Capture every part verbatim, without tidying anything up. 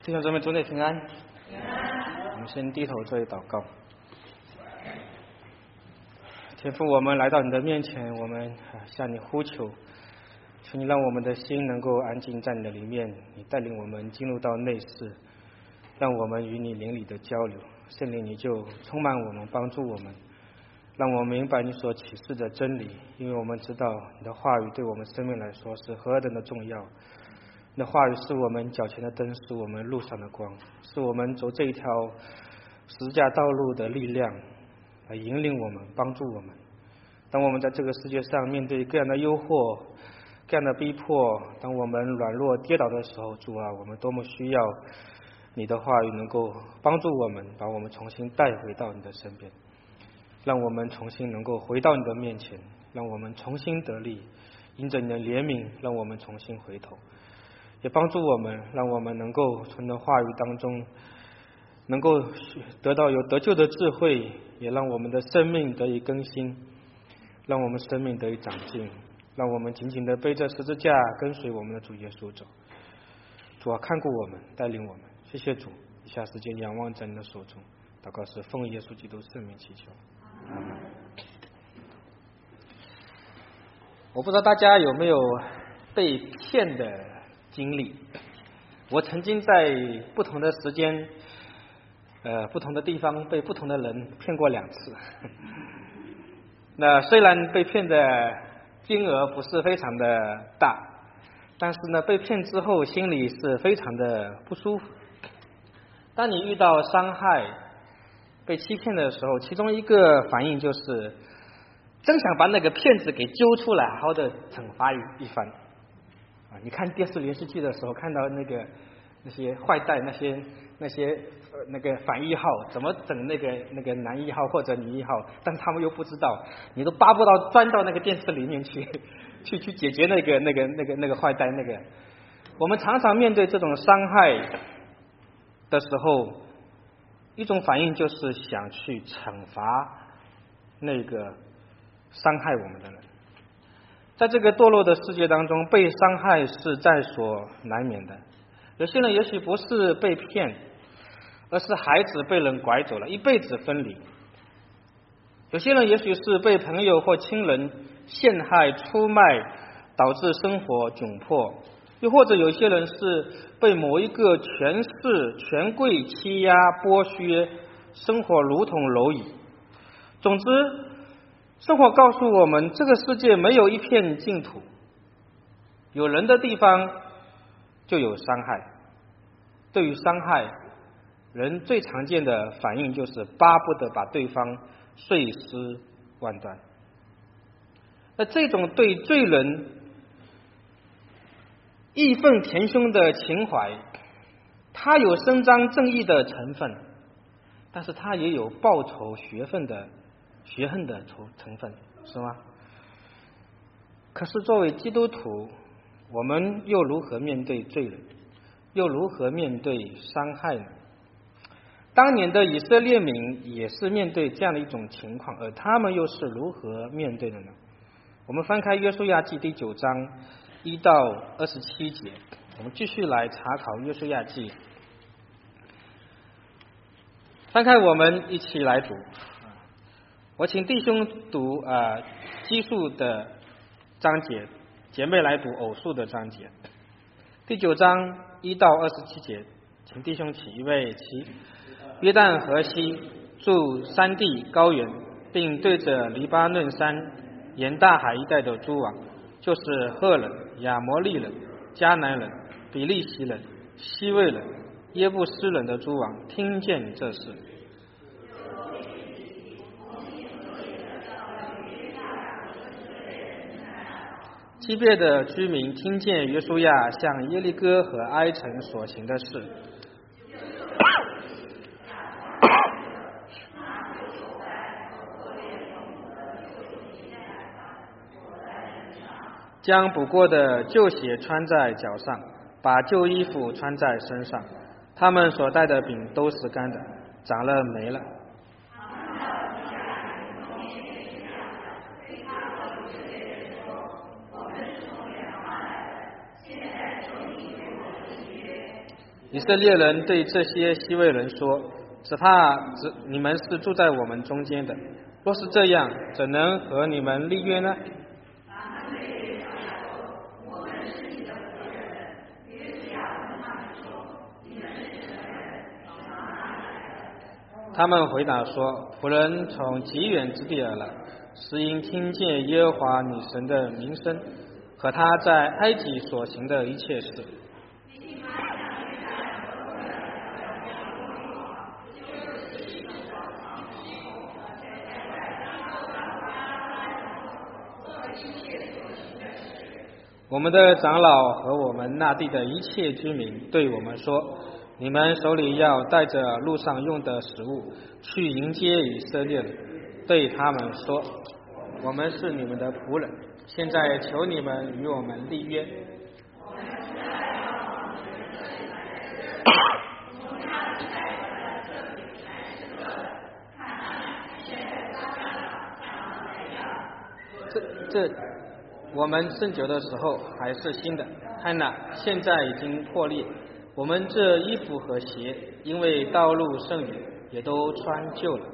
弟兄姊妹，主内平安。我们先低头做一祷告。天父，我们来到你的面前，我们向你呼求，求你让我们的心能够安静在你的里面，你带领我们进入到内室，让我们与你灵里的交流。圣灵，你就充满我们，帮助我们，让我们明白你所启示的真理，因为我们知道你的话语对我们生命来说是何等的重要。你的话语是我们脚前的灯，是我们路上的光，是我们走这一条十字架道路的力量，来引领我们，帮助我们。当我们在这个世界上面对各样的诱惑、各样的逼迫，当我们软弱跌倒的时候，主啊，我们多么需要你的话语能够帮助我们，把我们重新带回到你的身边，让我们重新能够回到你的面前，让我们重新得力，因着你的怜悯，让我们重新回头，也帮助我们，让我们能够从你的话语当中能够得到有得救的智慧，也让我们的生命得以更新，让我们生命得以长进，让我们紧紧地背着十字架跟随我们的主耶稣走。主啊，看顾我们，带领我们，谢谢主。以下时间仰望在你的手中，祷告是奉耶稣基督圣名祈求，阿们。我不知道大家有没有被骗的经历。我曾经在不同的时间呃，不同的地方被不同的人骗过两次。那虽然被骗的金额不是非常的大，但是呢，被骗之后心里是非常的不舒服。当你遇到伤害、被欺骗的时候，其中一个反应就是真想把那个骗子给揪出来，好好的惩罚一番。啊，你看电视连续剧的时候，看到那个那些坏蛋，那些那些呃那个反一号怎么整那个那个男一号或者女一号，但他们又不知道，你都巴不到钻到那个电视里面去，去去解决那个那个那个那个坏蛋那个。我们常常面对这种伤害的时候，一种反应就是想去惩罚那个伤害我们的人。在这个堕落的世界当中，被伤害是在所难免的。有些人也许不是被骗，而是孩子被人拐走了，一辈子分离。有些人也许是被朋友或亲人陷害、出卖，导致生活窘迫。又或者有些人是被某一个权势、权贵欺压、剥削，生活如同蝼蚁。总之，生活告诉我们，这个世界没有一片净土，有人的地方就有伤害。对于伤害，人最常见的反应就是巴不得把对方碎尸万段。那这种对罪人义愤填膺的情怀，它有伸张正义的成分，但是它也有报仇雪恨的学恨的成分，是吗？可是作为基督徒，我们又如何面对罪人，又如何面对伤害呢？当年的以色列民也是面对这样的一种情况，而他们又是如何面对的呢？我们翻开约书亚记第九章一到二十七节，我们继续来查考约书亚记。翻开，我们一起来读。我请弟兄读呃奇数的章节，姐妹来读偶数的章节。第九章一到二十七节，请弟兄起，预备起。约旦河西住山地高原，并对着黎巴嫩山沿大海一带的诸王，就是赫人、亚摩利人、迦南人、比利洗人、西魏人、耶布斯人的诸王，听见这事。基别的居民听见约书亚向耶利哥和埃城所行的事，将补过的旧鞋穿在脚上，把旧衣服穿在身上，他们所带的饼都是干的，长了霉了。 以色列人对这些西魏人说：只怕只你们是住在我们中间的，若是这样，怎能和你们立约呢？他们回答说：仆人从极远之地而来，是因听见耶和华你神的名声和他在埃及所行的一切事。我们的长老和我们那地的一切居民对我们说：你们手里要带着路上用的食物去迎接以色列人，对他们说：我们是你们的仆人，现在求你们与我们立约。这这我们盛酒的时候还是新的，看哪，现在已经破裂。我们这衣服和鞋，因为道路甚远，也都穿旧了。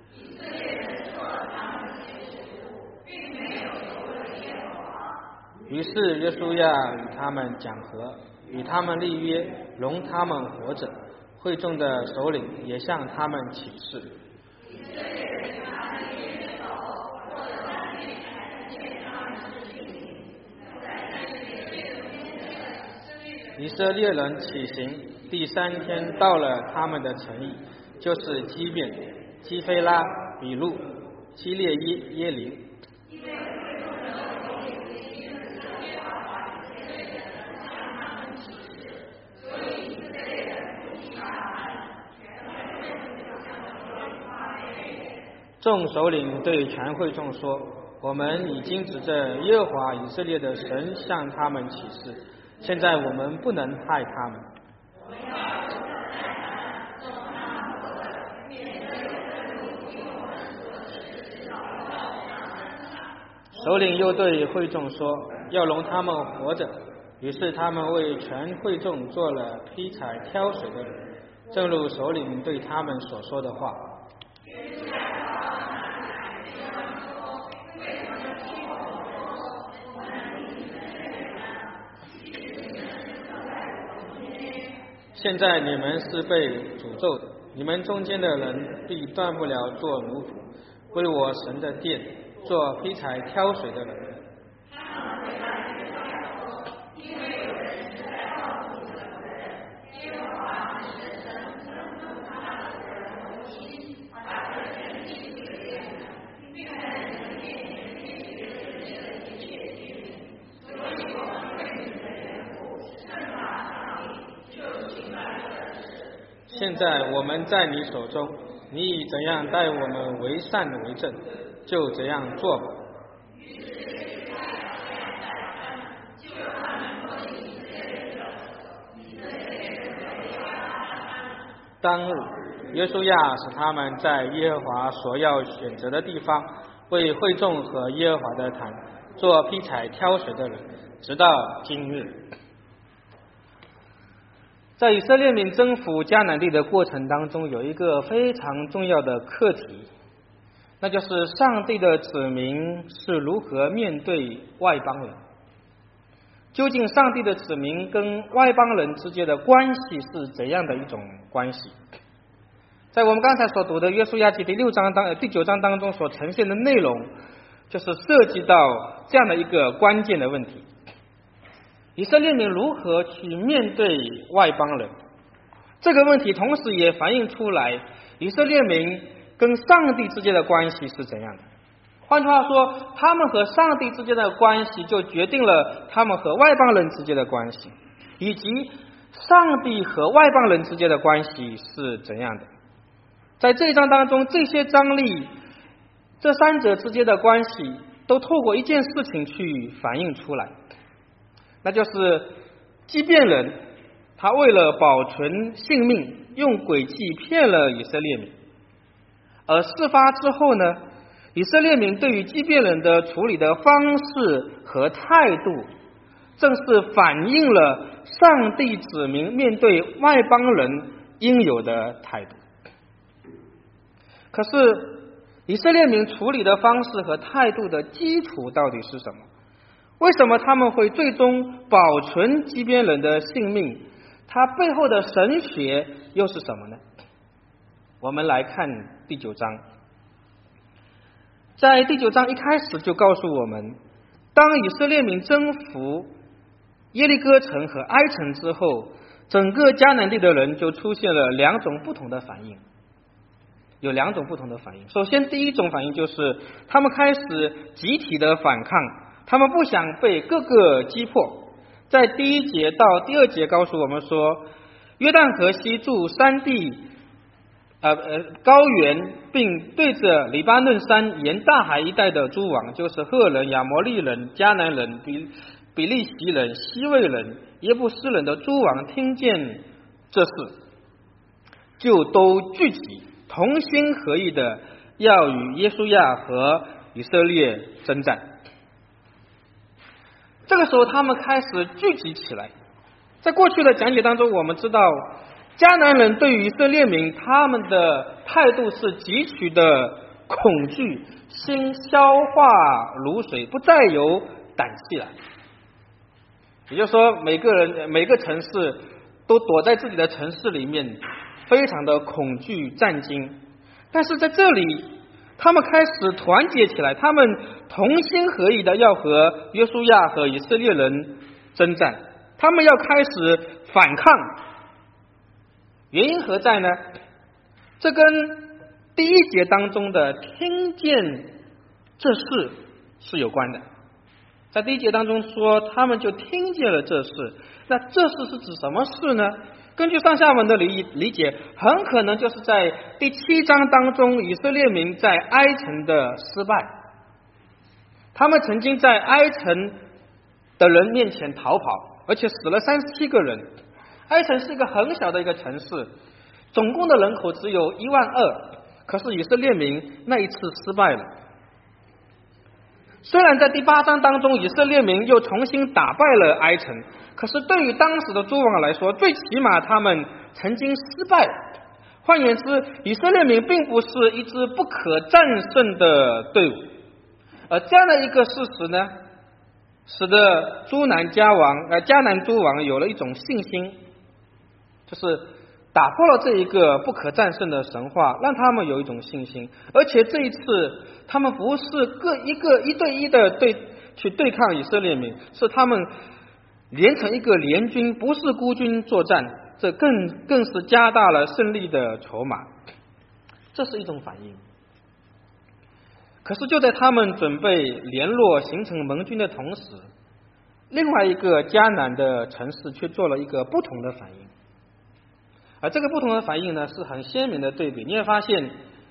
于是约书亚与他们讲和，与他们立约，容他们活着。会众的首领也向他们起誓。以色列人起行，第三天到了他们的城邑，就是基遍、基非拉、比路、基列耶耶林。众首领对全会众说：我们已经指着耶和华以色列的神向他们起誓，现在我们不能害他们。首领又对会众说：要容他们活着。于是他们为全会众做了劈柴挑水的人，正如首领对他们所说的话。现在你们是被诅咒的，你们中间的人必断不了做奴仆，为我神的殿做劈柴挑水的人。现在我们在你手中，你以怎样待我们为善为正，就怎样做吧。当日，约书亚使他们在耶和华所要选择的地方，为会众和耶和华的坛做劈柴挑水的人，直到今日。在以色列民征服迦南地的过程当中，有一个非常重要的课题，那就是上帝的子民是如何面对外邦人。究竟上帝的子民跟外邦人之间的关系是怎样的一种关系？在我们刚才所读的约书亚记第六章当第九章当中所呈现的内容，就是涉及到这样的一个关键的问题。以色列民如何去面对外邦人？这个问题同时也反映出来以色列民跟上帝之间的关系是怎样的。换句话说，他们和上帝之间的关系就决定了他们和外邦人之间的关系，以及上帝和外邦人之间的关系是怎样的。在这一章当中，这些张力，这三者之间的关系都透过一件事情去反映出来，那就是基遍人他为了保存性命，用诡计骗了以色列民。而事发之后呢，以色列民对于基遍人的处理的方式和态度， 正是反映了上帝子民面对外邦人应有的态度。可是以色列民处理的方式和态度的基础到底是什么？为什么他们会最终保存基边人的性命？它背后的神学又是什么呢？我们来看第九章。在第九章一开始就告诉我们，当以色列民征服耶利哥城和埃城之后，整个迦南地的人就出现了两种不同的反应，有两种不同的反应。首先，第一种反应就是他们开始集体的反抗，他们不想被各个击破。在第一节到第二节告诉我们说，约旦河西住山地呃呃高原，并对着黎巴嫩山沿大海一带的诸王，就是赫人、亚摩利人、迦南人、比比利洗人、西魏人、耶布斯人的诸王，听见这事，就都聚集，同心合意的要与耶稣亚和以色列征战。这个时候他们开始聚集起来。在过去的讲解当中，我们知道迦南人对于以色列民他们的态度是极其的恐惧，心消化如水，不再有胆气了。也就是说，每个人每个城市都躲在自己的城市里面，非常的恐惧战惊。但是在这里他们开始团结起来，他们同心合意的要和约书亚和以色列人征战，他们要开始反抗。原因何在呢？这跟第一节当中的听见这事是有关的。在第一节当中说他们就听见了这事，那这事是指什么事呢？根据上下文的理理解，很可能就是在第七章当中以色列民在埃城的失败。他们曾经在埃城的人面前逃跑，而且死了三十七个人。埃城是一个很小的一个城市，总共的人口只有一万二，可是以色列民那一次失败了。虽然在第八章当中以色列民又重新打败了埃城，可是对于当时的诸王来说，最起码他们曾经失败。换言之，以色列民并不是一支不可战胜的队伍。而这样的一个事实呢，使得诸南迦王呃迦南诸王有了一种信心，就是打破了这一个不可战胜的神话，让他们有一种信心。而且这一次他们不是各一个一对一的对去对抗以色列民，是他们连成一个联军，不是孤军作战，这更更是加大了胜利的筹码。这是一种反应。可是就在他们准备联络形成盟军的同时，另外一个迦南的城市却做了一个不同的反应。而这个不同的反应呢，是很鲜明的对比。你会发现，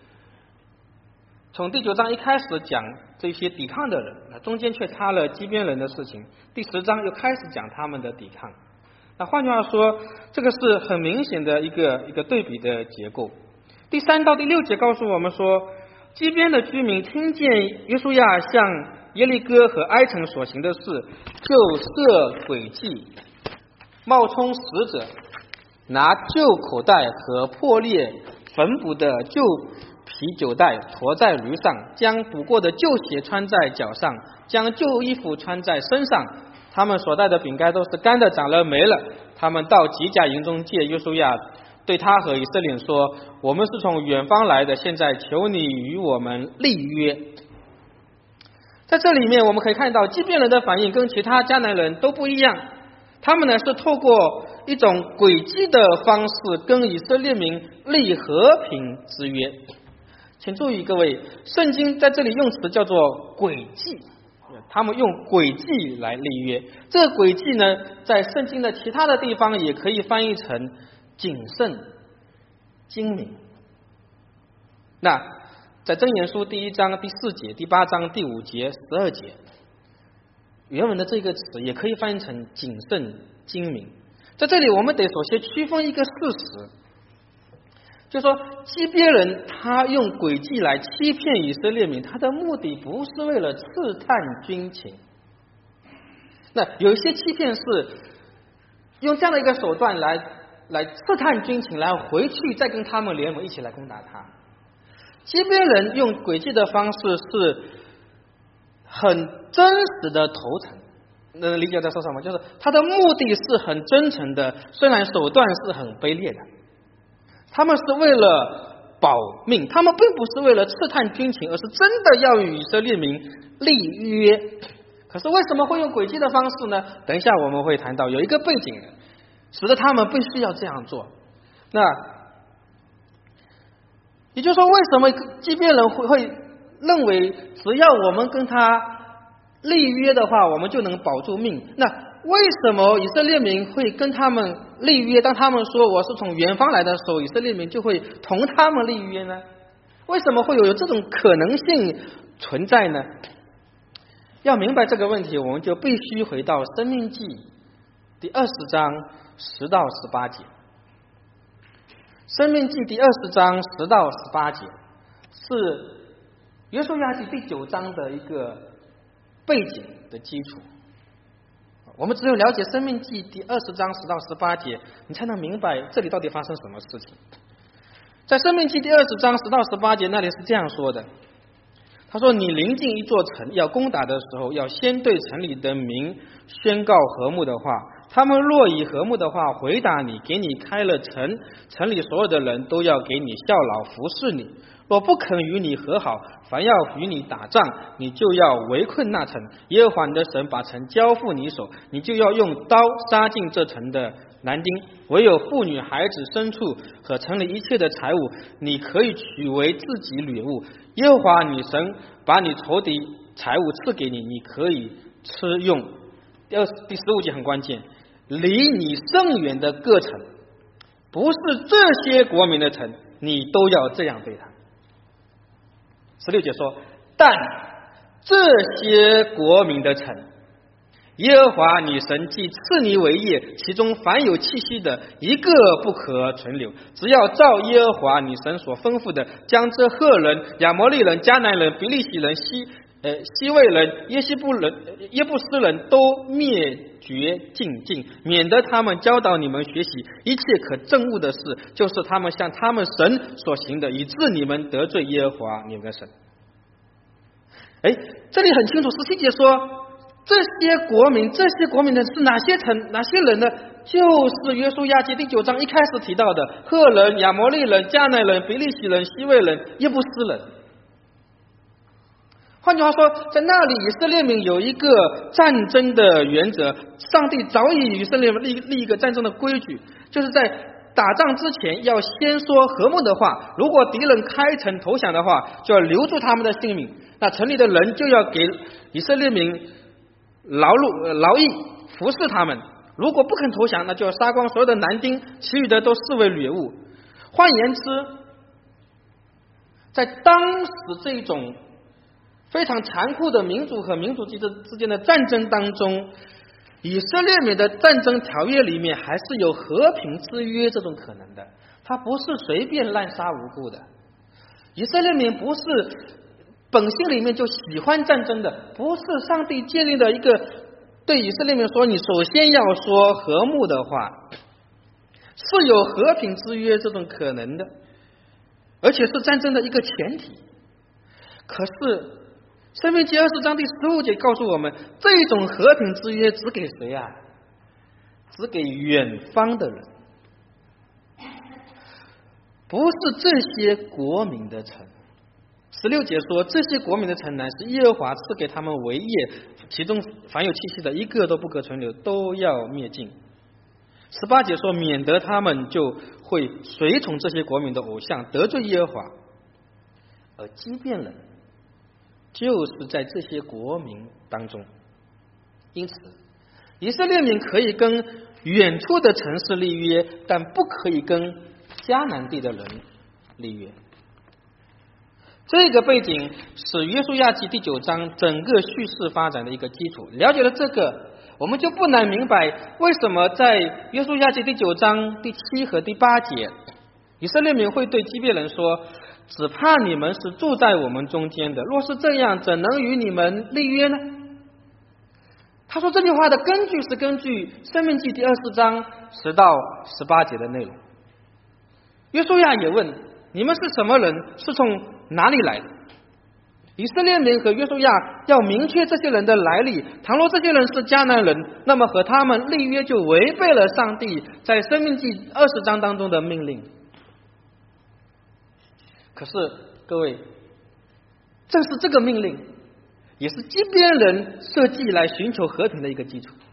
从第九章一开始讲这些抵抗的人，那中间却插了基边人的事情。第十章又开始讲他们的抵抗。那换句话说，这个是很明显的一个一个对比的结构。第三到第六节告诉我们说，基边的居民听见约书亚向耶利哥和埃城所行的事，就设诡计，冒充使者，拿旧口袋和破裂缝补的旧啤酒袋驮在驴上，将补过的旧鞋穿在脚上，将旧衣服穿在身上。他们所带的饼干都是干的，长了霉了。他们到吉甲营中借约书亚，对他和以色列说，我们是从远方来的，现在求你与我们立约。在这里面我们可以看到，基遍人的反应跟其他迦南人都不一样，他们呢是透过一种诡计的方式跟以色列民立和平之约。请注意各位，圣经在这里用词叫做诡计，他们用诡计来立约。这个诡计呢，在圣经的其他的地方也可以翻译成谨慎、精明。那在箴言书第一章第四节、第八章第五节、十二节，原文的这个词也可以翻译成谨慎、精明。在这里我们得首先区分一个事实，就是说基别人他用诡计来欺骗以色列民，他的目的不是为了刺探军情， 那有一些欺骗是用这样的一个手段来来刺探军情，然后回去再跟他们联盟一起来攻打他。基别人用诡计的方式是很真实的投诚，能理解在说什么？就是他的目的是很真诚的，虽然手段是很卑劣的。他们是为了保命，他们并不是为了刺探军情，而是真的要与以色列民立约。可是为什么会用诡计的方式呢？等一下我们会谈到有一个背景使得他们必须要这样做。那也就是说，为什么基遍人会会认为只要我们跟他立约的话，我们就能保住命？那为什么以色列民会跟他们立约？当他们说我是从远方来的时候，以色列民就会同他们立约呢？为什么会有这种可能性存在呢？要明白这个问题，我们就必须回到申命记第二十章十到十八节。申命记第二十章十到十八节是约书亚记第九章的一个背景的基础。我们只有了解申命记第二十章十到十八节，你才能明白这里到底发生什么事情。在申命记第二十章十到十八节那里是这样说的，他说，你临近一座城要攻打的时候，要先对城里的民宣告和睦的话，他们若以和睦的话回答你，给你开了城，城里所有的人都要给你效劳服侍你。若不肯与你和好，凡要与你打仗，你就要围困那城，耶和华你的神把城交付你手，你就要用刀杀尽这城的男丁，唯有妇女、孩子、牲畜和城里一切的财物，你可以取为自己掠物。耶和华你神把你仇敌财物赐给你，你可以吃用。第二第十五节很关键，离你甚远的各城，不是这些国民的城，你都要这样对他。十六节说，但这些国民的城，耶和华你神既赐你为业，其中凡有气息的，一个不可存留。只要照耶和华你神所吩咐的，将这赫人、亚摩利人、迦南人、比利洗人、西呃西魏人、耶西布人、耶布斯人都灭绝尽尽，免得他们教导你们学习一切可憎恶的事，就是他们向他们神所行的，以致你们得罪耶和华你们的神。哎，这里很清楚，十七节说，这些国民，这些国民的是哪些城、哪些人呢？就是约书亚记第九章一开始提到的赫人、亚摩利人、迦南人、比利洗人、西魏人、耶布斯人。换句话说，在那里以色列民有一个战争的原则，上帝早已与以色列民立立一个战争的规矩，就是在打仗之前要先说和睦的话，如果敌人开城投降的话，就要留住他们的性命，那城里的人就要给以色列民劳碌劳役服侍他们，如果不肯投降，那就要杀光所有的男丁，其余的都视为掠物。换言之，在当时这种非常残酷的民族和民族之之间的战争当中，以色列民的战争条约里面还是有和平之约这种可能的，它不是随便滥杀无辜的。以色列民不是本性里面就喜欢战争的，不是上帝建立的一个对以色列民说你首先要说和睦的话，是有和平之约这种可能的，而且是战争的一个前提。可是申命记二十章第十五节告诉我们，这种和平之约只给谁啊？只给远方的人，不是这些国民的城。十六节说，这些国民的城乃是耶和华赐给他们为业，其中凡有气息的，一个都不可存留，都要灭尽。十八节说，免得他们就会随从这些国民的偶像，得罪耶和华。而基遍人就是在这些国民当中，因此以色列民可以跟远处的城市立约，但不可以跟迦南地的人立约。这个背景是约书亚记第九章整个叙事发展的一个基础。了解了这个，我们就不难明白为什么在约书亚记第九章第七和第八节，以色列民会对基遍人说，只怕你们是住在我们中间的，若是这样，怎能与你们立约呢？ 他说这句话的根据是根据申命记第二十章十到十八节的内容。约书亚也问，你们是什么人，是从哪里来的？以色列民和约书亚要明确这些人的来历，倘若这些人是迦南人，那么和他们立约就违背了上帝在申命记二十章当中的命令。可是各位，正是这个命令也是基边人设计来寻求和平的一个基础。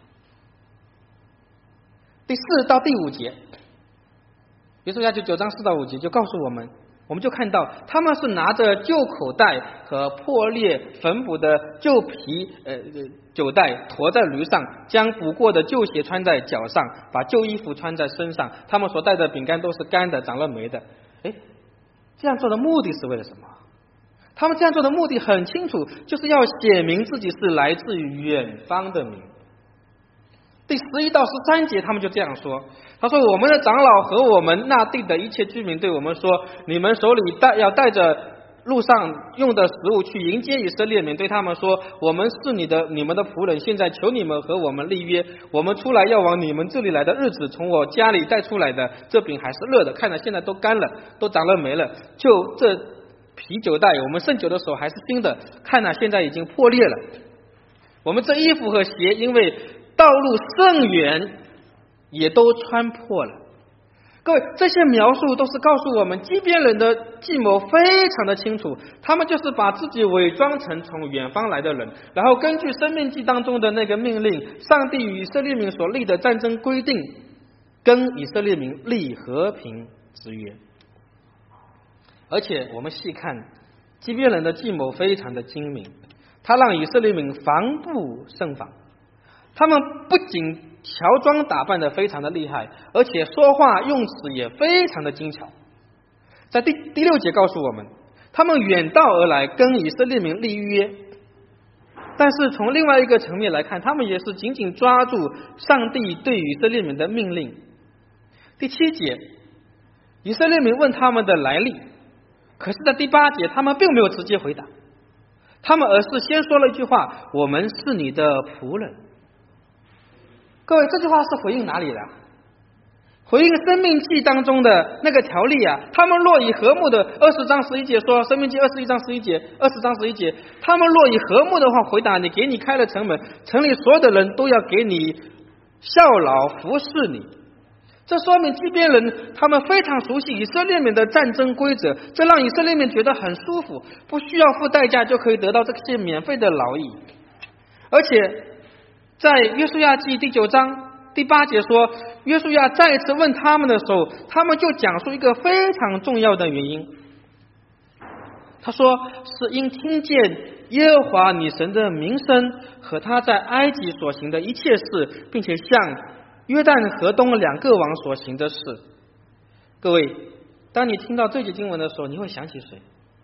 第四到第五节，约书亚就九章四到五节就告诉我们，我们就看到他们是拿着旧口袋和破裂缝补的旧皮呃酒袋驮在驴上，将补过的旧鞋穿在脚上，把旧衣服穿在身上，他们所带的饼干都是干的，长了霉的。诶，这样做的目的是为了什么？他们这样做的目的很清楚，就是要写明自己是来自于远方的民。第十一到十三节他们就这样说，他说我们的长老和我们那地的一切居民对我们说，你们手里带要带着路上用的食物去迎接以色列民，对他们说，我们是你的你们的仆人，现在求你们和我们立约，我们出来要往你们这里来的日子，从我家里带出来的这饼还是热的，看着现在都干了，都长了霉了，就这啤酒袋我们盛酒的时候还是新的，看了现在已经破裂了，我们这衣服和鞋因为道路甚远也都穿破了。各位，这些描述都是告诉我们基边人的计谋非常的清楚，他们就是把自己伪装成从远方来的人，然后根据申命记当中的那个命令，上帝与以色列民所立的战争规定，跟以色列民立和平之约。而且我们细看基边人的计谋非常的精明，他让以色列民防不胜防，他们不仅乔装打扮的非常的厉害，而且说话用词也非常的精巧。在第第六节告诉我们，他们远道而来跟以色列民立约，但是从另外一个层面来看，他们也是紧紧抓住上帝对以色列民的命令。第七节，以色列民问他们的来历，可是在第八节他们并没有直接回答，他们而是先说了一句话，我们是你的仆人。各位，这句话是回应哪里的？回应申命记当中的那个条例啊，他们若以和睦的二十章十一节说，申命记二十一章十一节，二十章十一节，他们若以和睦的话回答你，给你开了城门，城里所有的人都要给你效劳服侍你。这说明基边人他们非常熟悉以色列民的战争规则，这让以色列民觉得很舒服，不需要付代价就可以得到这些免费的劳役。而且在约书亚记第九章第八节说，约书亚再一次问他们的时候，他们就讲述一个非常重要的原因。他说是因听见耶和华你神的名声和他在埃及所行的一切事，并且向约旦河东两个王所行的事。各位，当你听到这节经文的时候，你会想起谁？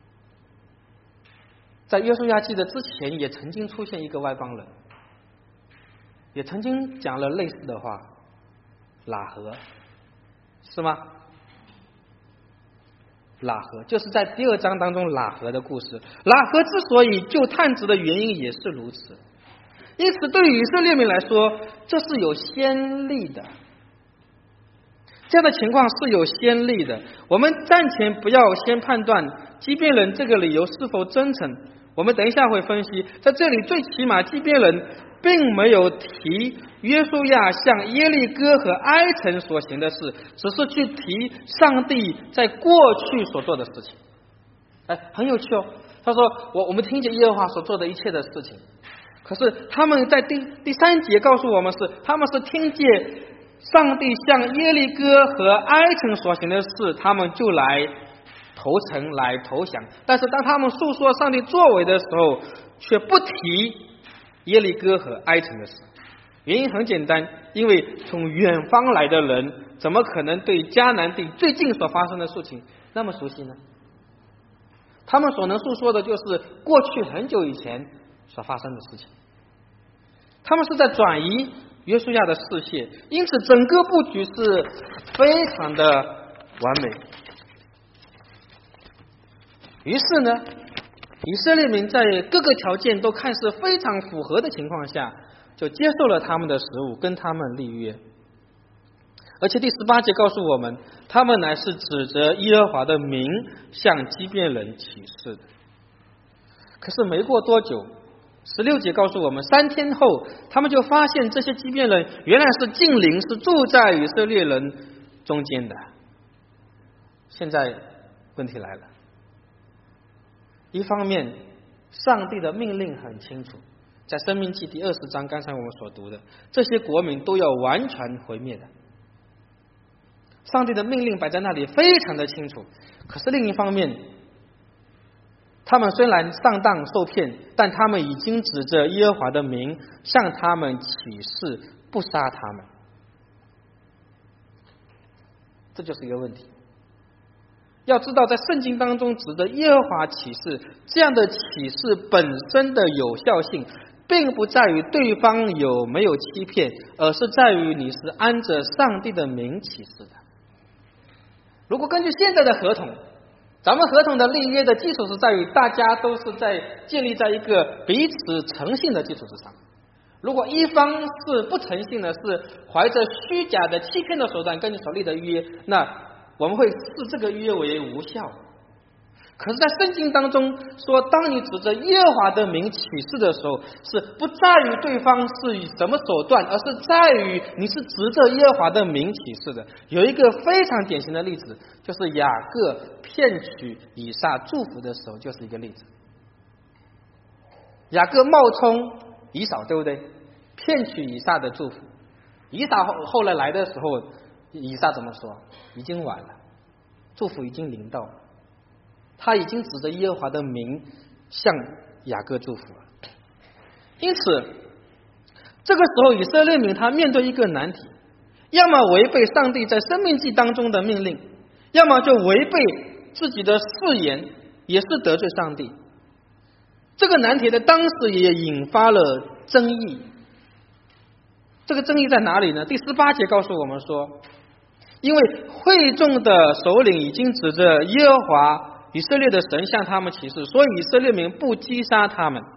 在约书亚记的之前也曾经出现一个外邦人，也曾经讲了类似的话，喇合，是吗？喇合就是在第二章当中喇合的故事。喇合之所以就探子的原因也是如此，因此对于以色列民来说，这是有先例的，这样的情况是有先例的。我们暂且不要先判断基边人这个理由是否真诚，我们等一下会分析。在这里最起码基边人并没有提约书亚向耶利哥和埃城所行的事，只是去提上帝在过去所做的事情。哎，很有趣哦。他说我我们听见耶和华所做的一切的事情，可是他们在第第三节告诉我们是，他们是听见上帝向耶利哥和埃城所行的事，他们就来投诚来投降。但是当他们诉说上帝作为的时候，却不提耶利哥和埃城的事。原因很简单，因为从远方来的人怎么可能对迦南地最近所发生的事情那么熟悉呢？他们所能诉说的就是过去很久以前所发生的事情。他们是在转移约书亚的视线，因此整个布局是非常的完美。于是呢，以色列民在各个条件都看似非常符合的情况下， 就接受了他们的食物，跟他们立约。而且第十八节告诉我们，他们乃是指着耶和华的名向基遍人起誓的。可是没过多久，十六节告诉我们，三天后他们就发现这些基遍人原来是近邻，是住在以色列人中间的。现在问题来了，一方面上帝的命令很清楚，在申命记第二十章刚才我们所读的，这些国民都要完全毁灭的，上帝的命令摆在那里非常的清楚。可是另一方面，他们虽然上当受骗，但他们已经指着耶和华的名向他们起誓不杀他们，这就是一个问题。要知道在圣经当中指着耶和华起誓，这样的起誓本身的有效性并不在于对方有没有欺骗，而是在于你是按着上帝的名起誓的。如果根据现在的合同，咱们合同的立约的基础是在于大家都是在建立在一个彼此诚信的基础之上。如果一方是不诚信的，是怀着虚假的欺骗的手段跟你所立的约，那我们会视这个约为无效。可是在圣经当中说，当你指着耶和华的名起誓的时候，是不在于对方是以什么手段，而是在于你是指着耶和华的名起誓的。有一个非常典型的例子，就是雅各骗取以撒祝福的时候，就是一个例子。雅各冒充以扫，对不对？骗取以撒的祝福。以撒后来来的时候，以撒怎么说？已经晚了，祝福已经临到了，他已经指着耶和华的名向雅各祝福了。因此这个时候以色列民他面对一个难题，要么违背上帝在申命记当中的命令，要么就违背自己的誓言，也是得罪上帝。这个难题在当时也引发了争议。这个争议在哪里呢？第十八节告诉我们说，因为会众的首领已经指着耶和华以色列的神向他们起誓，所以以色列民不击杀他们。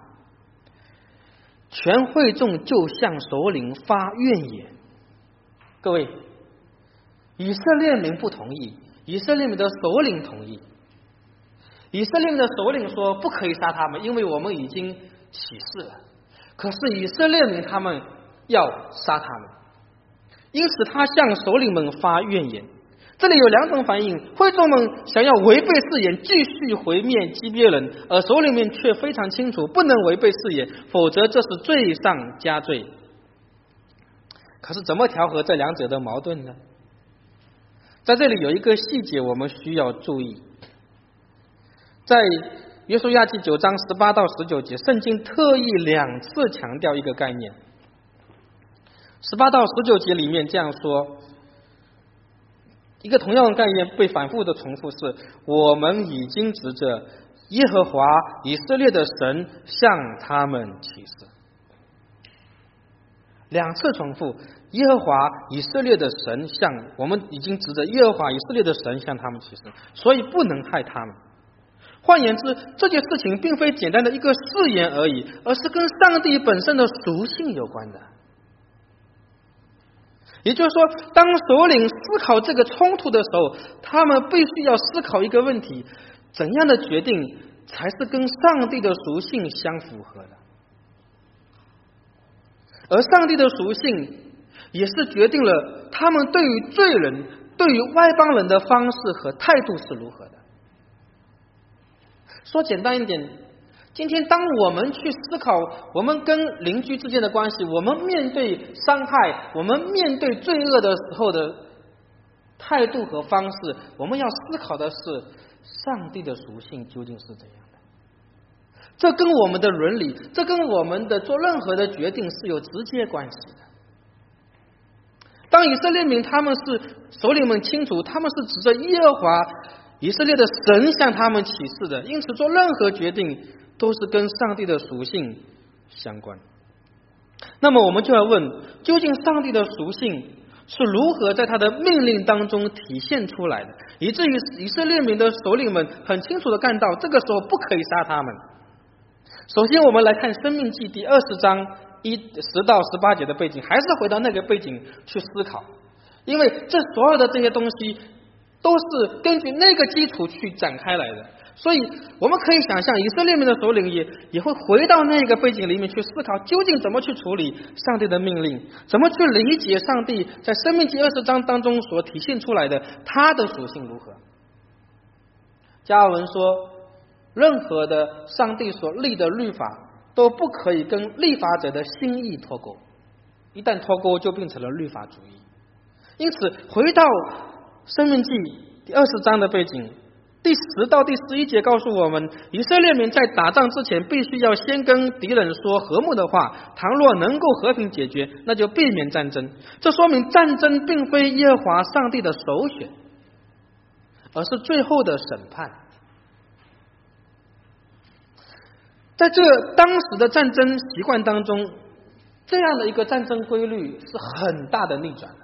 全会众就向首领发怨言。各位，以色列民不同意，以色列民的首领同意。以色列民的首领说不可以杀他们，因为我们已经起誓了。可是以色列民他们要杀他们，因此他向首领们发怨言。这里有两种反应，会众们想要违背誓言，继续毁灭基遍人，而首领们却非常清楚不能违背誓言，否则这是罪上加罪。可是怎么调和这两者的矛盾呢？在这里有一个细节我们需要注意，在约书亚记九章十八到十九节，圣经特意两次强调一个概念。十八到十九节里面这样说，一个同样的概念被反复的重复，是我们已经指着耶和华以色列的神向他们起誓。两次重复，耶和华以色列的神向我们已经指着耶和华以色列的神向他们起誓，所以不能害他们。换言之，这件事情并非简单的一个誓言而已，而是跟上帝本身的属性有关的。也就是说，当首领思考这个冲突的时候，他们必须要思考一个问题：怎样的决定才是跟上帝的属性相符合的？而上帝的属性也是决定了他们对于罪人、对于外邦人的方式和态度是如何的。说简单一点，今天当我们去思考我们跟邻居之间的关系，我们面对伤害，我们面对罪恶的时候的态度和方式，我们要思考的是上帝的属性究竟是怎样的。这跟我们的伦理，这跟我们的做任何的决定是有直接关系的。当以色列民他们是首领们清楚，他们是指着耶和华以色列的神向他们起誓的，因此做任何决定都是跟上帝的属性相关。那么我们就要问，究竟上帝的属性是如何在他的命令当中体现出来的，以至于以色列民的首领们很清楚的看到这个时候不可以杀他们。首先我们来看申命记第二十章一十到十八节的背景，还是回到那个背景去思考，因为这所有的这些东西都是根据那个基础去展开来的。所以我们可以想象，以色列民的首领也也会回到那个背景里面去思考，究竟怎么去处理上帝的命令，怎么去理解上帝在申命记二十章当中所体现出来的他的属性如何。加尔文说，任何的上帝所立的律法都不可以跟立法者的心意脱钩，一旦脱钩就变成了律法主义。因此回到申命记第二十章的背景，第十到第十一节告诉我们，以色列民在打仗之前必须要先跟敌人说和睦的话，倘若能够和平解决，那就避免战争。这说明战争并非耶和华上帝的首选，而是最后的审判。在这当时的战争习惯当中，这样的一个战争规律是很大的逆转的，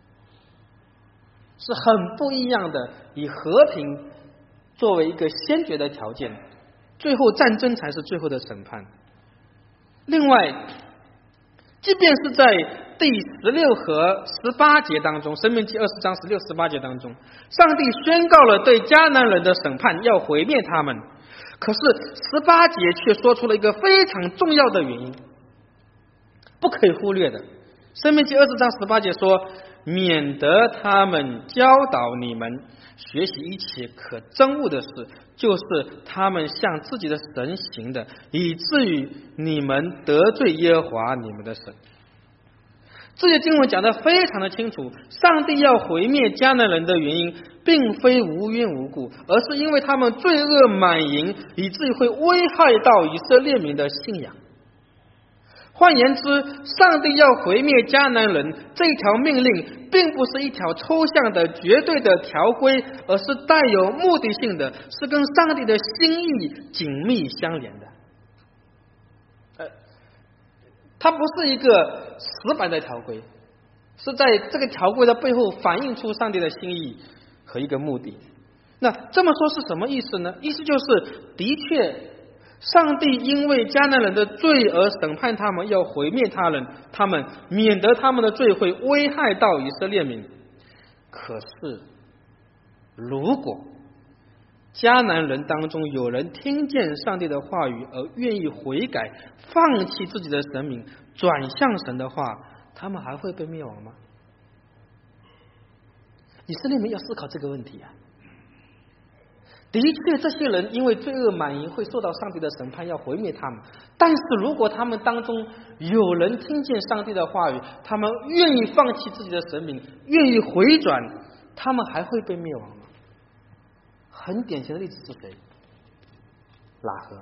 是很不一样的，以和平作为一个先决的条件，最后战争才是最后的审判。另外，即便是在第十六和十八节当中，申命记二十章十六十八节当中，上帝宣告了对迦南人的审判，要毁灭他们。可是十八节却说出了一个非常重要的原因，不可以忽略的。申命记二十章十八节说，免得他们教导你们学习一切可憎恶的事，就是他们向自己的神行的，以至于你们得罪耶和华你们的神。这些经文讲得非常的清楚，上帝要毁灭迦南人的原因并非无缘无故，而是因为他们罪恶满盈，以至于会危害到以色列民的信仰。换言之，上帝要毁灭迦南人这条命令并不是一条抽象的绝对的条规，而是带有目的性的，是跟上帝的心意紧密相连的。呃，它不是一个死板的条规，是在这个条规的背后反映出上帝的心意和一个目的。那这么说是什么意思呢？意思就是，的确上帝因为迦南人的罪而审判他们，要毁灭他人，他们免得他们的罪会危害到以色列民。可是如果迦南人当中有人听见上帝的话语而愿意悔改，放弃自己的神明，转向神的话，他们还会被灭亡吗？以色列民要思考这个问题啊。的确，这些人因为罪恶满盈，会受到上帝的审判，要毁灭他们。但是如果他们当中有人听见上帝的话语，他们愿意放弃自己的神明，愿意回转，他们还会被灭亡吗？很典型的例子是谁？喇合，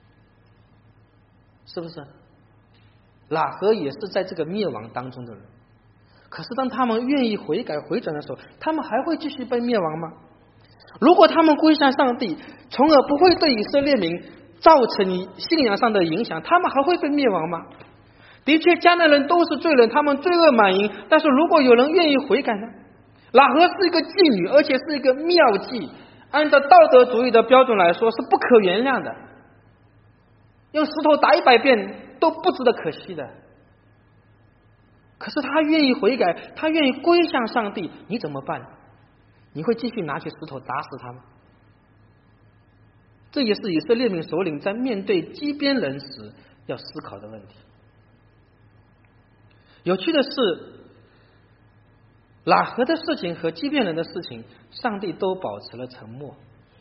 是不是？喇合也是在这个灭亡当中的人。可是当他们愿意悔改回转的时候，他们还会继续被灭亡吗？如果他们归向上帝，从而不会对以色列民造成信仰上的影响，他们还会被灭亡吗？的确，迦南人都是罪人，他们罪恶满盈，但是如果有人愿意悔改呢？喇合是一个妓女，而且是一个妙计，按照道德主义的标准来说是不可原谅的，用石头打一百遍都不值得可惜的。可是他愿意悔改，他愿意归向上帝，你怎么办？你会继续拿起石头打死他吗？这也是以色列民首领在面对基边人时要思考的问题。有趣的是，喇合的事情和基遍人的事情，上帝都保持了沉默。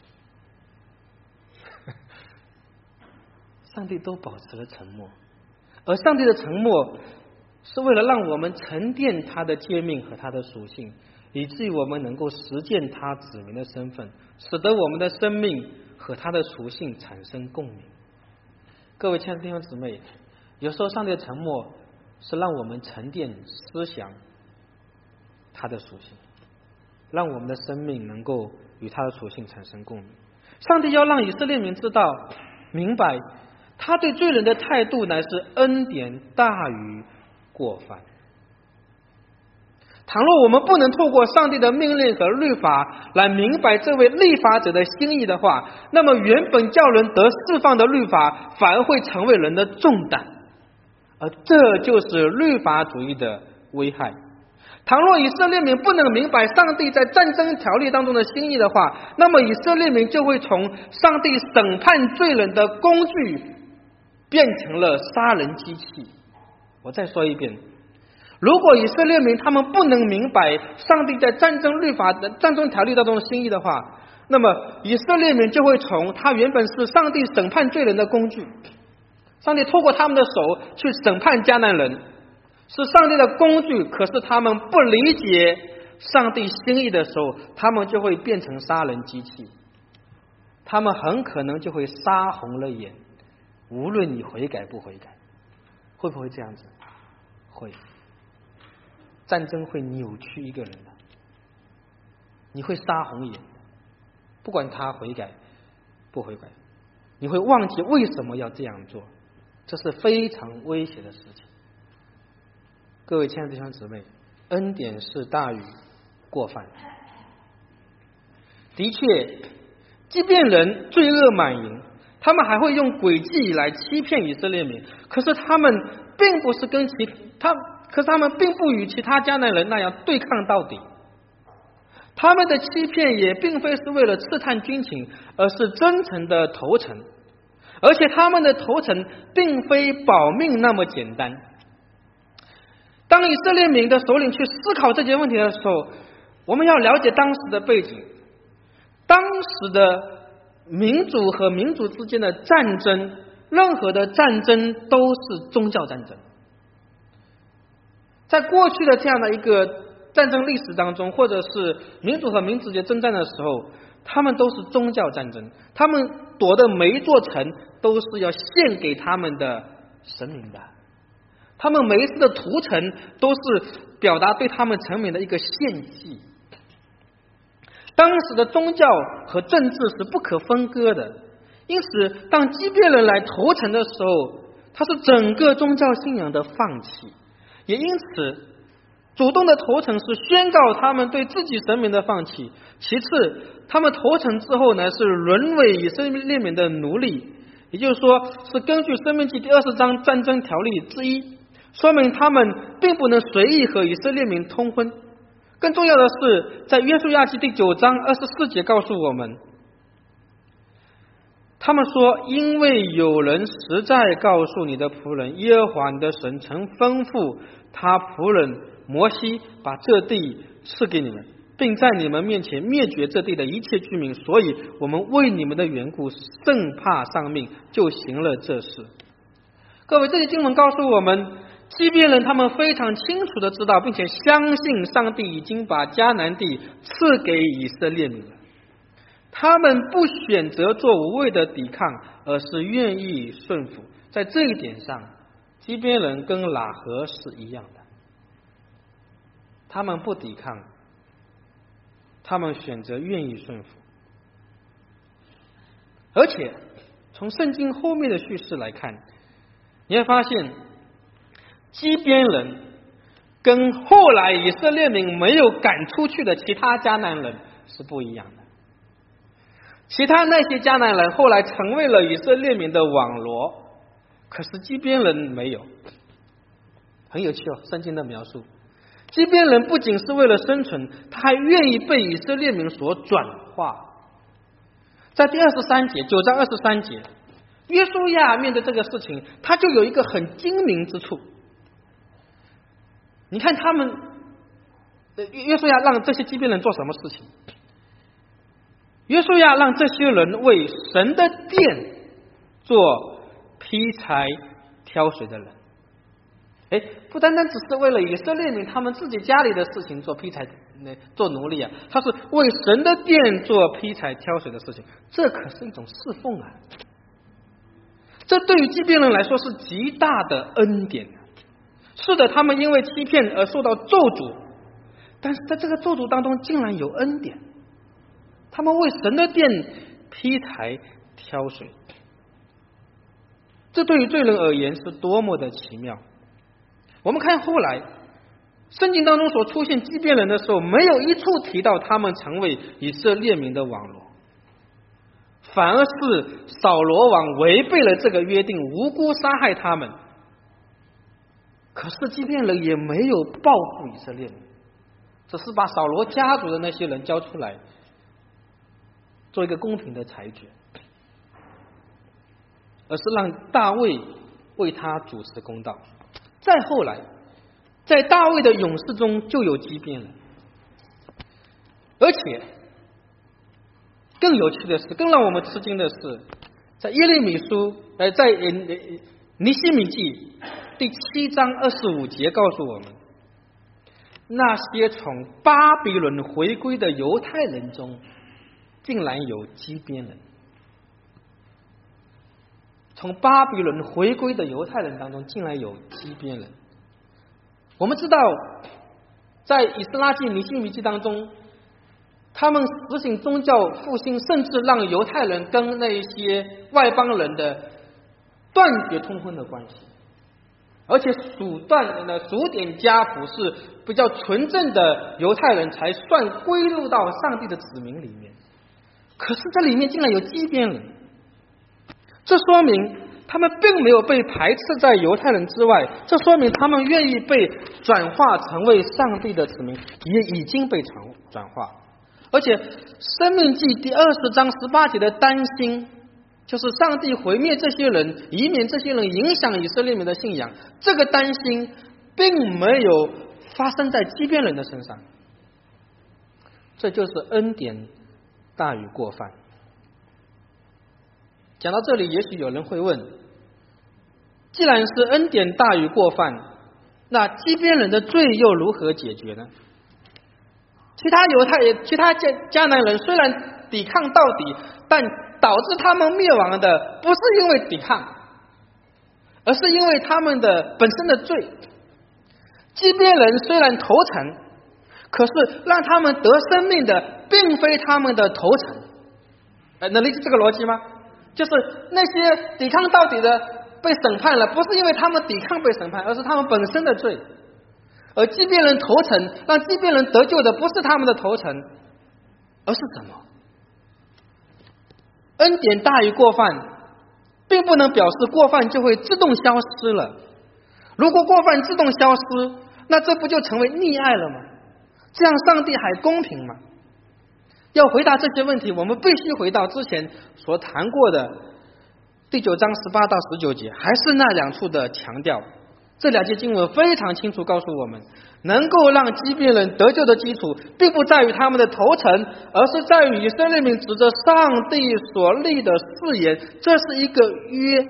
上帝都保持了沉默，而上帝的沉默是为了让我们沉淀他的诫命和他的属性，以至于我们能够实践他子民的身份，使得我们的生命和他的属性产生共鸣。各位亲爱的弟兄姊妹，有时候上帝的沉默是让我们沉淀思想他的属性，让我们的生命能够与他的属性产生共鸣。上帝要让以色列民知道明白，他对罪人的态度乃是恩典大于过犯。倘若我们不能透过上帝的命令和律法来明白这位立法者的心意的话，那么原本叫人得释放的律法反而会成为人的重担， 而这就是律法主义的危害。倘若以色列民不能明白上帝在战争条例当中的心意的话，那么以色列民就会从上帝审判罪人的工具变成了杀人机器。我再说一遍，如果以色列民他们不能明白上帝在战争律法的战争条例当中的心意的话，那么以色列民就会从他原本是上帝审判罪人的工具，上帝透过他们的手去审判迦南人，是上帝的工具，可是他们不理解上帝心意的时候，他们就会变成杀人机器，他们很可能就会杀红了眼，无论你悔改不悔改。会不会这样子？会。战争会扭曲一个人的，你会杀红眼，不管他悔改不悔改，你会忘记为什么要这样做，这是非常危险的事情。各位亲爱的弟兄姊妹，恩典是大于过犯。的确，即便人罪恶满盈，他们还会用诡计来欺骗以色列民，可是他们并不是跟其他可是他们并不与其他迦南人那样对抗到底，他们的欺骗也并非是为了刺探军情，而是真诚的投诚，而且他们的投诚并非保命那么简单。当以色列民的首领去思考这些问题的时候，我们要了解当时的背景。当时的民族和民族之间的战争，任何的战争都是宗教战争。在过去的这样的一个战争历史当中，或者是民族和民族之间征战的时候，他们都是宗教战争，他们夺的每一座城都是要献给他们的神明的，他们每一次的屠城都是表达对他们臣民的一个献祭。当时的宗教和政治是不可分割的，因此当基遍人来投诚的时候，他是整个宗教信仰的放弃，也因此主动的投诚是宣告他们对自己神明的放弃。其次，他们投诚之后呢，是沦为以色列民的奴隶，也就是说是根据申命记第二十章战争条例之一，说明他们并不能随意和以色列民通婚。更重要的是，在约书亚记第九章二十四节告诉我们，他们说，因为有人实在告诉你的仆人耶和华你的神曾吩咐他仆人摩西把这地赐给你们，并在你们面前灭绝这地的一切居民，所以我们为你们的缘故甚怕丧命，就行了这事。各位，这些经文告诉我们，基遍人他们非常清楚的知道并且相信上帝已经把迦南地赐给以色列民了，他们不选择做无谓的抵抗，而是愿意顺服。在这一点上，基遍人跟喇合是一样的，他们不抵抗，他们选择愿意顺服。而且从圣经后面的叙事来看，你会发现基遍人跟后来以色列民没有赶出去的其他迦南人是不一样的。其他那些迦南人后来成为了以色列民的网罗，可是基遍人没有。很有趣哦，圣经的描述，基遍人不仅是为了生存，他还愿意被以色列民所转化。在第二十三节，九章二十三节，约书亚面对这个事情，他就有一个很精明之处。你看他们，约书亚让这些基遍人做什么事情？约书亚让这些人为神的殿做劈柴挑水的人。哎，不单单只是为了以色列民他们自己家里的事情做劈柴做奴隶啊，他是为神的殿做劈柴挑水的事情，这可是一种侍奉啊！这对于基遍人来说是极大的恩典。是的，他们因为欺骗而受到咒诅，但是在这个咒诅当中竟然有恩典，他们为神的殿劈柴挑水，这对于罪人而言是多么的奇妙。我们看后来圣经当中所出现基遍人的时候，没有一处提到他们成为以色列民的网罗，反而是扫罗王违背了这个约定，无辜杀害他们。 可是基遍人也没有报复以色列人，只是把扫罗家族的那些人交出来，做一个公平的裁决，而是让大卫为他主持公道。再后来，在大卫的勇士中就有基遍人，而且更有趣的是，更让我们吃惊的是，在耶利米书，呃，在呃尼希米记第七章二十五节告诉我们，那些从巴比伦回归的犹太人中，竟然有基遍人。从巴比伦回归的犹太人当中，竟然有基遍人。我们知道，在以斯拉记、尼希米记当中，他们实行宗教复兴，甚至让犹太人跟那些外邦人的断绝通婚的关系，而且数断的数点家谱是比较纯正的犹太人才算归入到上帝的子民里面。可是这里面竟然有基遍人，这说明他们并没有被排斥在犹太人之外，这说明他们愿意被转化成为上帝的子民，也已经被转转化。而且申命记第二十章十八节的担心，就是上帝毁灭这些人，以免这些人影响以色列人的信仰，这个担心并没有发生在基遍人的身上。这就是恩典大于过犯。讲到这里，也许有人会问，既然是恩典大于过犯，那基遍人的罪又如何解决呢？其他犹太其他迦迦南人虽然抵抗到底，但导致他们灭亡的不是因为抵抗，而是因为他们的本身的罪。基遍人虽然投诚，可是让他们得生命的并非他们的投诚。呃，能理解这个逻辑吗？就是那些抵抗到底的被审判了，不是因为他们抵抗被审判，而是他们本身的罪。而基遍人投诚，让基遍人得救的不是他们的投诚，而是什么？恩典大于过犯，并不能表示过犯就会自动消失了。如果过犯自动消失，那这不就成为溺爱了吗？这样上帝还公平吗？要回答这些问题，我们必须回到之前所谈过的第九章十八到十九节，还是那两处的强调。这两节经文非常清楚告诉我们，能够让基遍人得救的基础，并不在于他们的投诚，而是在于以色列民指着上帝所立的誓言，这是一个约。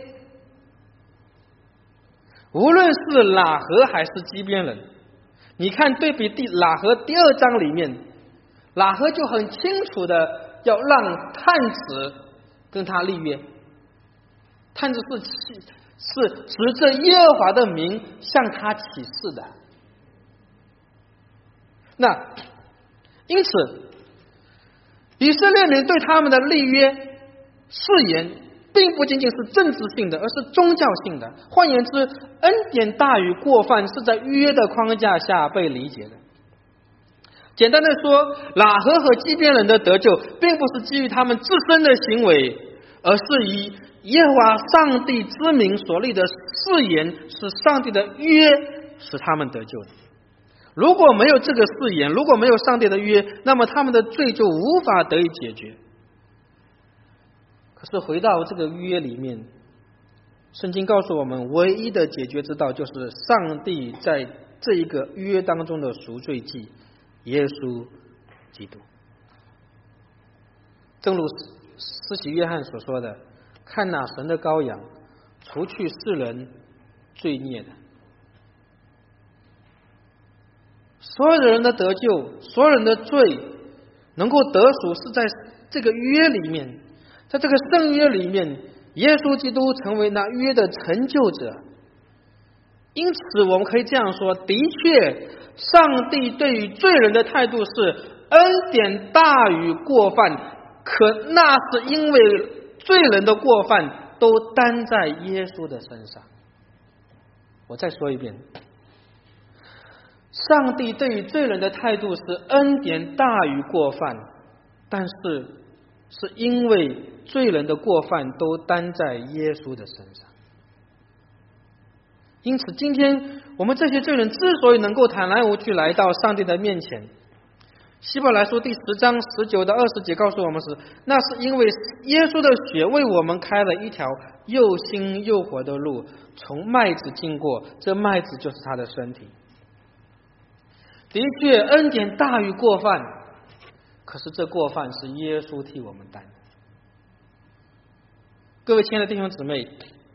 无论是喇合还是基遍人，你看对比第喇合第二章里面，喇合就很清楚的要让探子跟他立约，探子是是指着耶和华的名向他起誓的。那因此以色列人对他们的立约誓言并不仅仅是政治性的，而是宗教性的。换言之，恩典大于过犯是在约的框架下被理解的。简单的说，喇合和基遍人的得救并不是基于他们自身的行为，而是以耶和华上帝之名所立的誓言，是上帝的约使他们得救的。如果没有这个誓言，如果没有上帝的约，那么他们的罪就无法得以解决。可是回到这个约里面，圣经告诉我们，唯一的解决之道就是上帝在这一个约当中的赎罪祭耶稣基督。正如施洗约翰所说的，看哪，神的羔羊，除去世人罪孽的。所有的人的得救，所有人的罪能够得赎，是在这个约里面，在这个圣约里面，耶稣基督成为那约的成就者。因此我们可以这样说，的确上帝对于罪人的态度是恩典大于过犯，可那是因为罪人的过犯都担在耶稣的身上。我再说一遍，上帝对于罪人的态度是恩典大于过犯，但是是因为罪人的过犯都担在耶稣的身上。 因此今天我们这些罪人之所以能够坦然无惧来到上帝的面前，希伯来书第十章十九到二十节告诉我们是，那是因为耶稣的血为我们开了一条又新又活的路，从麦子经过，这麦子就是他的身体。的确恩典大于过犯，可是这过犯是耶稣替我们担的。各位亲爱的弟兄姊妹，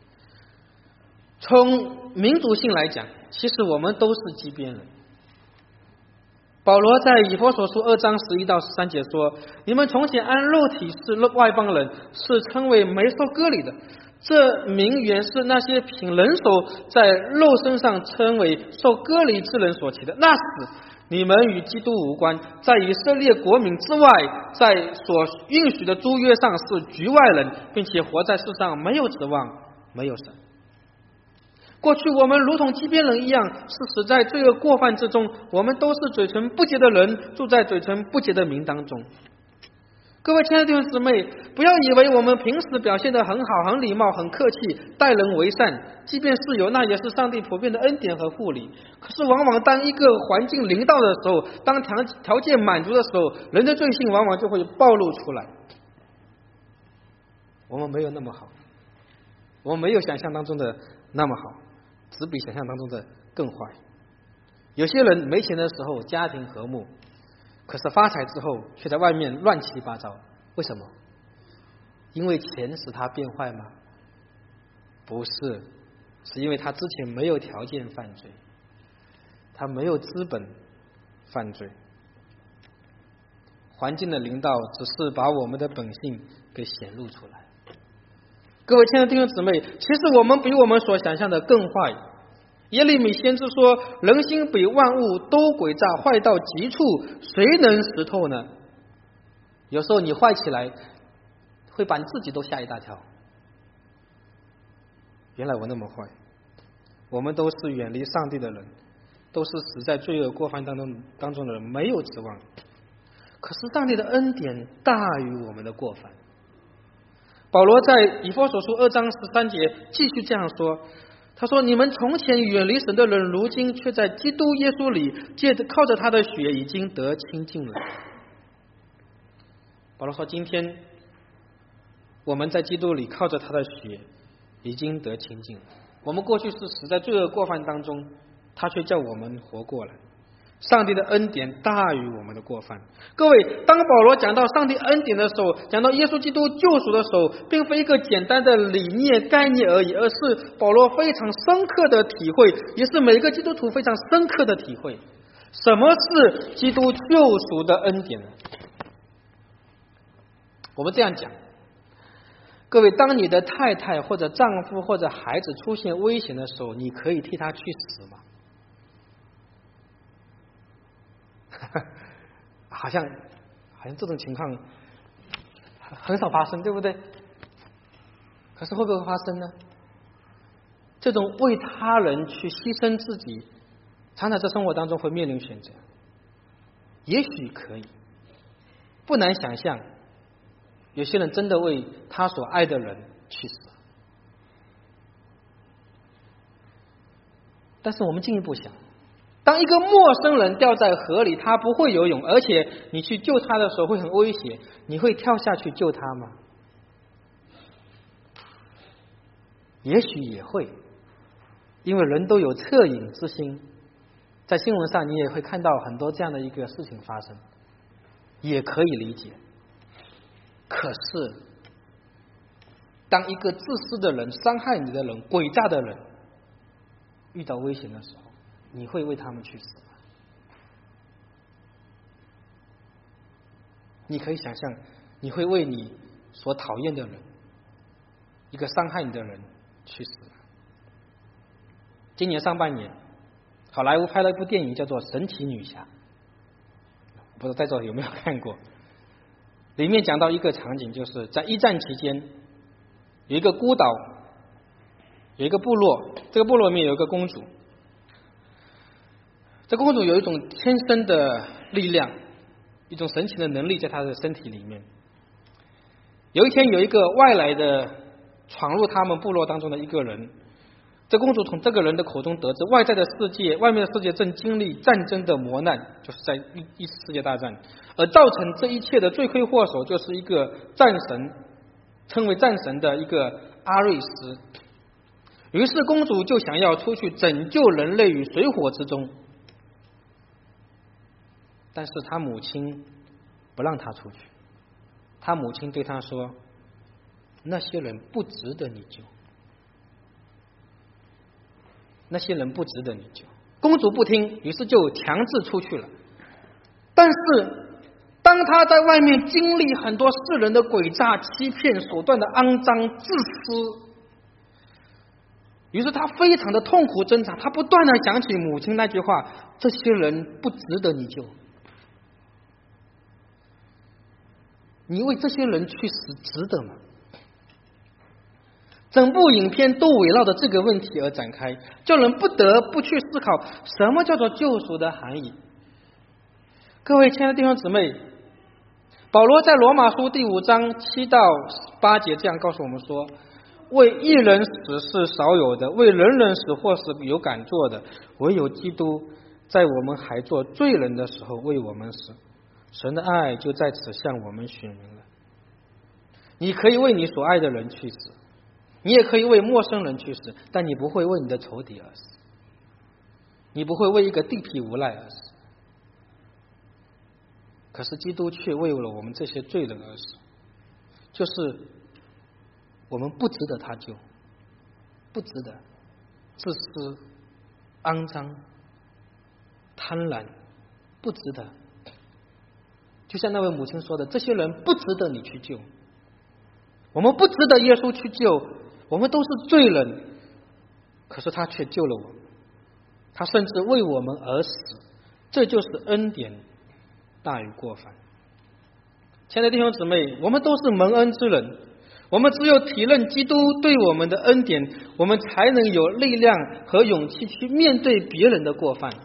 从民族性来讲，其实我们都是基边人。保罗在以弗所书二章十一到十三节说，你们从前按肉体是外邦人，是称为没受割礼的，这名原是那些凭人手在肉身上称为受割礼之人所起的。那时你们与基督无关，在以色列国民之外，在所允许的诸约上是局外人，并且活在世上没有指望，没有神。过去我们如同基边人一样，是死在罪恶过犯之中，我们都是嘴唇不洁的人，住在嘴唇不洁的民当中。各位亲爱的弟兄姊妹，不要以为我们平时表现得很好，很礼貌，很客气，待人为善，即便是有，那也是上帝普遍的恩典和护理。可是往往当一个环境临到的时候，当条条件满足的时候，人的罪性往往就会暴露出来。我们没有那么好，我们没有想象当中的那么好，只比想象当中的更坏。有些人没钱的时候家庭和睦，可是发财之后却在外面乱七八糟，为什么？因为钱使他变坏吗？不是，是因为他之前没有条件犯罪，他没有资本犯罪。环境的领导只是把我们的本性给显露出来。各位亲爱的弟兄姊妹，其实我们比我们所想象的更坏。耶利米先知说，人心比万物都诡诈，坏到极处，谁能识透呢？有时候你坏起来会把你自己都吓一大跳，原来我那么坏。我们都是远离上帝的人，都是死在罪恶过犯当中当中的人，没有指望。可是上帝的恩典大于我们的过犯。保罗在以弗所书二章十三节继续这样说，他说，你们从前远离神的人，如今却在基督耶稣里借着靠着他的血已经得清净了。保罗说，今天我们在基督里靠着他的血已经得清净了。我们过去是死在罪恶过犯当中，他却叫我们活过来。上帝的恩典大于我们的过犯。各位，当保罗讲到上帝恩典的时候，讲到耶稣基督救赎的时候，并非一个简单的理念概念而已，而是保罗非常深刻的体会，也是每个基督徒非常深刻的体会。什么是基督救赎的恩典呢？我们这样讲，各位，当你的太太或者丈夫或者孩子出现危险的时候，你可以替他去死吗？好像好像这种情况很少发生，对不对？可是会不会发生呢？这种为他人去牺牲自己，常常在生活当中会面临选择。也许可以，不难想象，有些人真的为他所爱的人去死。但是我们进一步想，当一个陌生人掉在河里，他不会游泳，而且你去救他的时候会很危险，你会跳下去救他吗？也许也会，因为人都有恻隐之心，在新闻上你也会看到很多这样的一个事情发生，也可以理解。可是当一个自私的人、伤害你的人、诡诈的人遇到危险的时候，你会为他们去死吗？你可以想象，你会为你所讨厌的人，一个伤害你的人去死吗？今年上半年，好莱坞拍了一部电影叫做《神奇女侠》，不知道在座有没有看过？里面讲到一个场景，就是在一战期间，有一个孤岛，有一个部落，这个部落里面有一个公主。这个公主有一种天生的力量，一种神奇的能力在她的身体里面。有一天，有一个外来的闯入他们部落当中的一个人， 这公主从这个人的口中得知，外在的世界，外面的世界正经历战争的磨难，就是在一一次世界大战，而造成这一切的罪魁祸首就是一个战神，称为战神的一个阿瑞斯。于是公主就想要出去拯救人类于水火之中，但是她母亲不让她出去，她母亲对她说：“那些人不值得你救。”那些人不值得你救。公主不听，于是就强制出去了。但是当她在外面经历很多世人的诡诈、欺骗、手段的肮脏、自私，于是她非常的痛苦挣扎，她不断的想起母亲那句话：这些人不值得你救，你为这些人去死值得吗？整部影片都围绕着这个问题而展开，叫人不得不去思考什么叫做救赎的含义。各位亲爱的弟兄姊妹，保罗在罗马书第五章七到八节这样告诉我们说：为一人死是少有的，为人人死或是有敢做的，唯有基督在我们还做罪人的时候为我们死，神的爱就在此向我们显明了。你可以为你所爱的人去死，你也可以为陌生人去死，但你不会为你的仇敌而死，你不会为一个地痞无赖而死。可是基督却为了我们这些罪人而死，就是我们不值得他救，不值得，自私、肮脏、贪婪，不值得。就像那位母亲说的，这些人不值得你去救，我们不值得耶稣去救，我们都是罪人，可是他却救了我们，他甚至为我们而死，这就是恩典大于过犯。亲爱的弟兄姊妹，我们都是蒙恩之人，我们只有体认基督对我们的恩典，我们才能有力量和勇气去面对别人的过犯。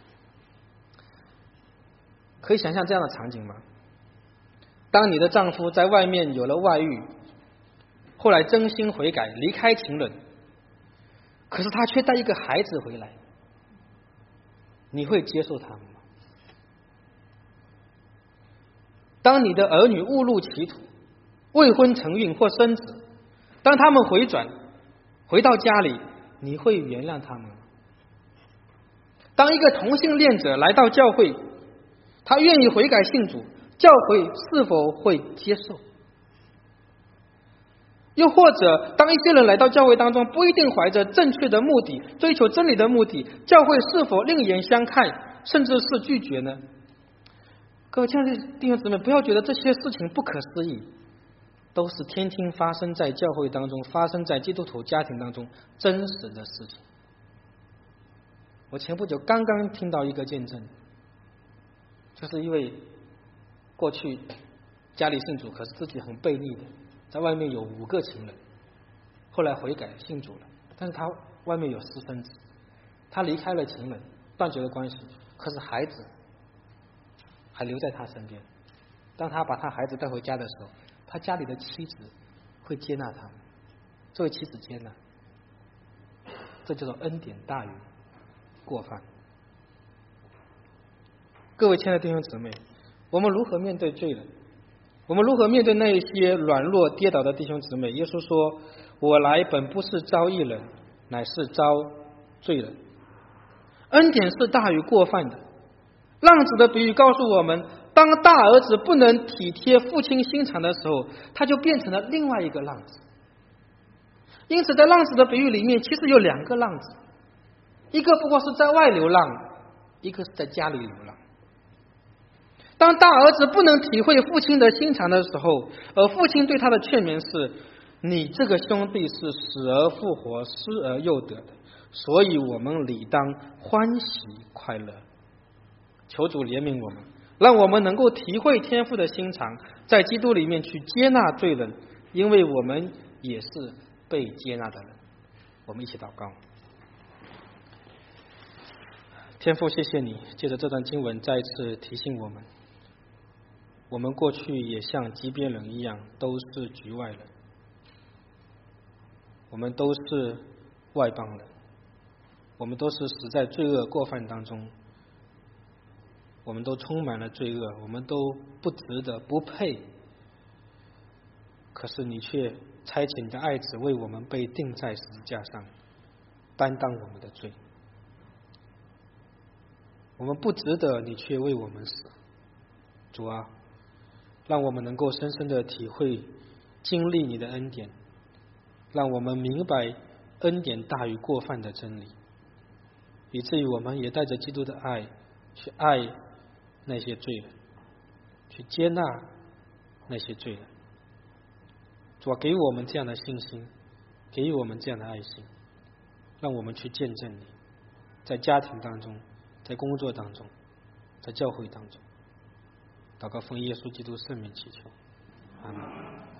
可以想象这样的场景吗？当你的丈夫在外面有了外遇，后来真心悔改，离开情人，可是他却带一个孩子回来，你会接受他们吗？当你的儿女误入歧途，未婚成孕或生子，当他们回转回到家里，你会原谅他们吗？当一个同性恋者来到教会，他愿意悔改信主，教会是否会接受？又或者当一些人来到教会当中，不一定怀着正确的目的，追求真理的目的，教会是否另眼相看，甚至是拒绝呢？各位亲爱的弟兄姊妹，不要觉得这些事情不可思议，都是天天发生在教会当中，发生在基督徒家庭当中真实的事情。我前不久刚刚听到一个见证，就是一位过去家里信主，可是自己很悖逆的，在外面有五个情人，后来悔改信主了，但是他外面有私生子，他离开了情人，断绝了关系，可是孩子还留在他身边。当他把他孩子带回家的时候，他家里的妻子会接纳他，作为妻子接纳，这叫做恩典大于过犯。各位亲爱的弟兄姊妹，我们如何面对罪人？我们如何面对那一些软弱跌倒的弟兄姊妹？耶稣说：我来本不是招义人，乃是招罪人。恩典是大于过犯的。浪子的比喻告诉我们，当大儿子不能体贴父亲心肠的时候，他就变成了另外一个浪子。因此在浪子的比喻里面，其实有两个浪子，一个不过是在外流浪，一个是在家里流浪。当大儿子不能体会父亲的心肠的时候，而父亲对他的劝勉是：你这个兄弟是死而复活，失而又得的，所以我们理当欢喜快乐。求主怜悯我们，让我们能够体会天父的心肠，在基督里面去接纳罪人，因为我们也是被接纳的人。我们一起祷告。天父，谢谢你借着这段经文再次提醒我们，我们过去也像基别人一样，都是局外人，我们都是外邦人。 我们都是死在罪恶过犯当中，我们都充满了罪恶，我们都不值得，不配。可是你却差遣你的爱子为我们被钉在十字架上，担当我们的罪。我们不值得，你却为我们死。主啊，让我们能够深深的体会经历你的恩典，让我们明白恩典大于过犯的真理，以至于我们也带着基督的爱去爱那些罪人，去接纳那些罪人。主啊，给我们这样的信心，给予我们这样的爱心，让我们去见证你，在家庭当中，在工作当中，在教会当中。祷告奉耶稣基督圣名祈求，阿门。